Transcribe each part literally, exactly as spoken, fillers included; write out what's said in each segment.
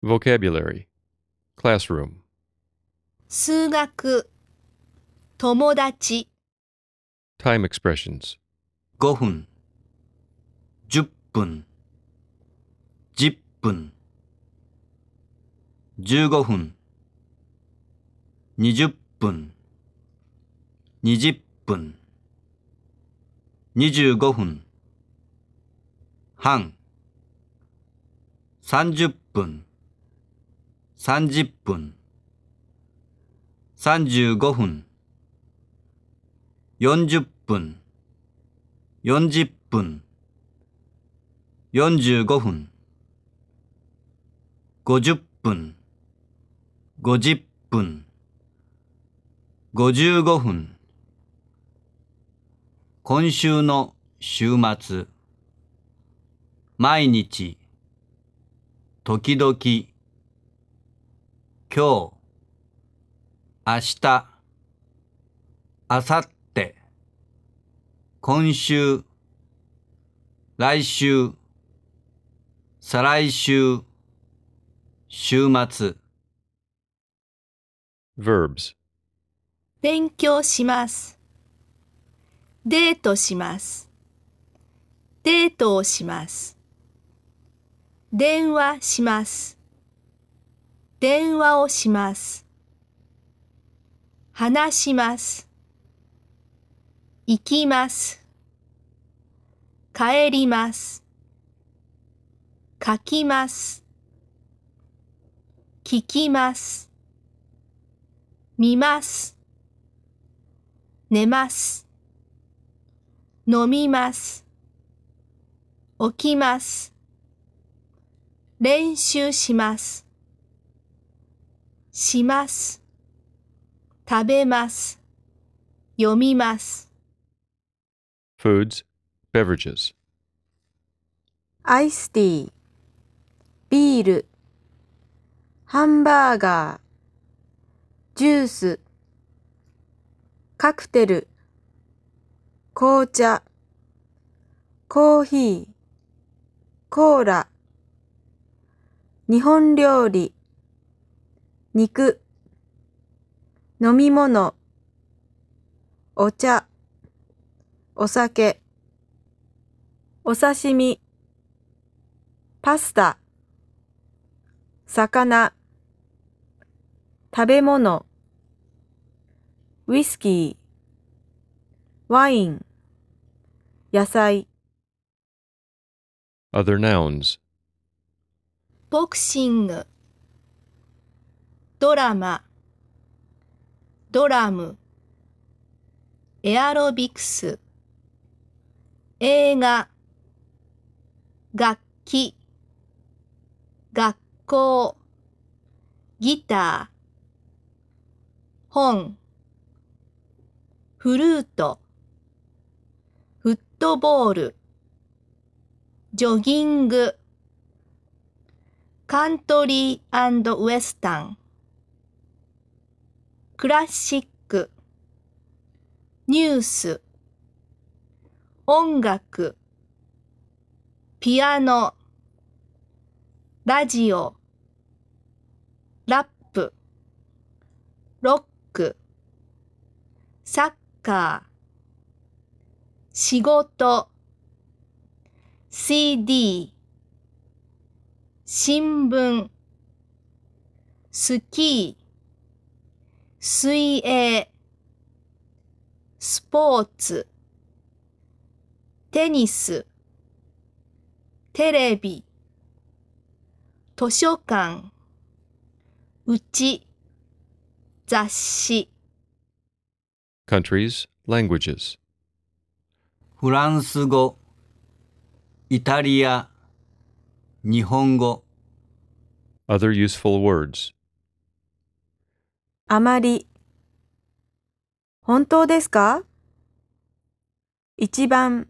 Vocabulary. Classroom. 数学、友達、 Time expressions. ごふん、じゅっぷん、じゅっぷん、じゅうごふん、にじゅっぷん、にじゅっぷん、にじゅうごふん、半、さんじゅっぷん、さんじゅっぷん、さんじゅうごふん、よんじゅっぷん、よんじゅっぷん、よんじゅうごふん、ごじゅっぷん、ごじゅっぷん、ごじゅうごふん。今週の週末。毎日、時々、今日、明日、明後日、今週、来週、再来週、週末。 Verbs. 勉強します。デートします。デートをします。電話します。電話をします。話します。行きます。帰ります。書きます。聞きます。見ます。寝ます。飲みます。起きます。練習します。します。食べます。読みます。 Foods. Beverages. アイスティー、ビール、ハンバーガー、ジュース、カクテル、紅茶、コーヒー、コーラ、日本料理、肉、飲み物、お茶、お酒、お刺身、パスタ、魚、食べ物、ウイスキー、ワイン、野菜。 Other nouns. ボクシング、ドラマ、ドラム、エアロビクス、映画、楽器、学校、ギター、本、フルート、フットボール、ジョギング、カントリー&ウエスタン、クラシック、ニュース、音楽、ピアノ、ラジオ、ラップ、ロック、サッカー、仕事、シーディー、新聞、スキー、水泳、スポーツ、テニス、テレビ、図書館、うち、雑誌。 Countries. Languages. フランス語、イタリア、日本語。 Other useful words. あまり。本当ですか？一番、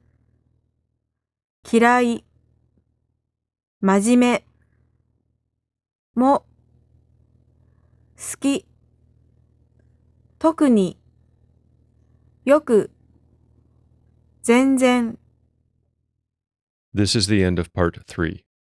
嫌い、真面目、も、好き、特に、よく、全然。 This is the end of part three.